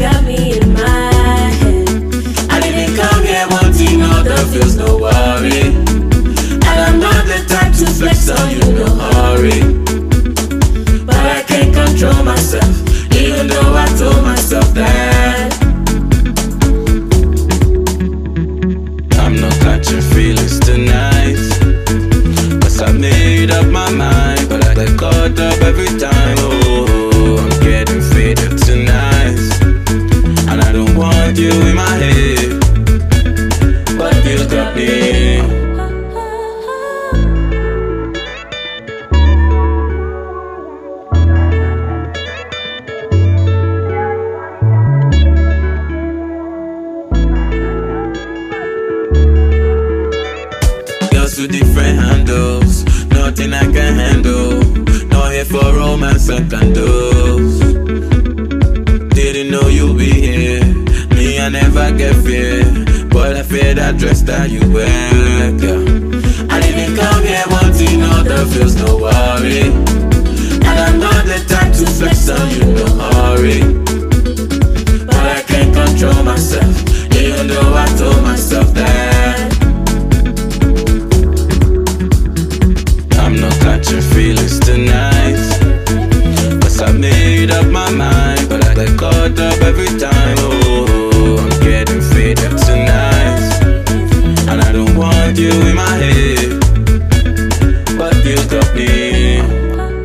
got me in my head. I didn't come here wanting all the feels, no worry. And I'm not the type to flex on you, no hurry. But I can't control myself, even though I told myself that I'm not catching feelings tonight. Cause I made up my mind, but I get caught up every time. Oh, I'm getting faded tonight, and I don't want you in my head, but you got me. Two different handles, nothing I can handle. Not here for romance and candles. Didn't know you'd be here. Me, I never get fear, but I fear that dress that you wear, girl. I didn't come here wanting all the feels, no worry. And I'm not the type to flex on you, no hurry. But I can't control myself, even though I told myself that I'm not catching feelings tonight. Cause I made up my mind, but I get caught up every time. Oh, I'm getting faded tonight, and I don't want you in my head, but you got me.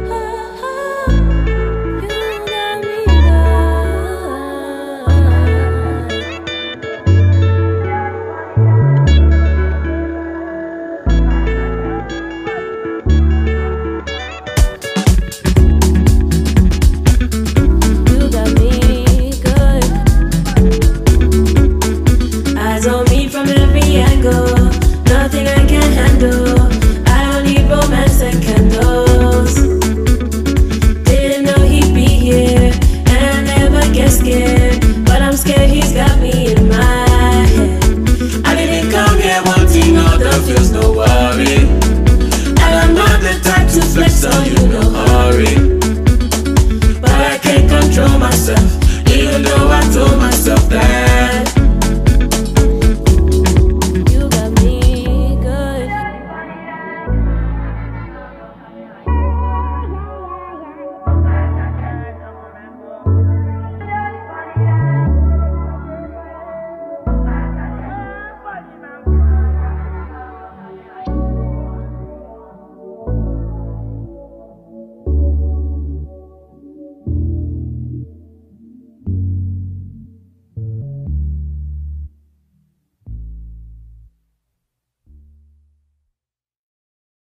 Nothing I can handle. I don't need romance and candles. Didn't know he'd be here, and I never get scared. But I'm scared he's got me in my head. I didn't come here wanting all the feels, no worry. And I'm not the type to flex on you, no hurry. But I can't control myself, even though I told myself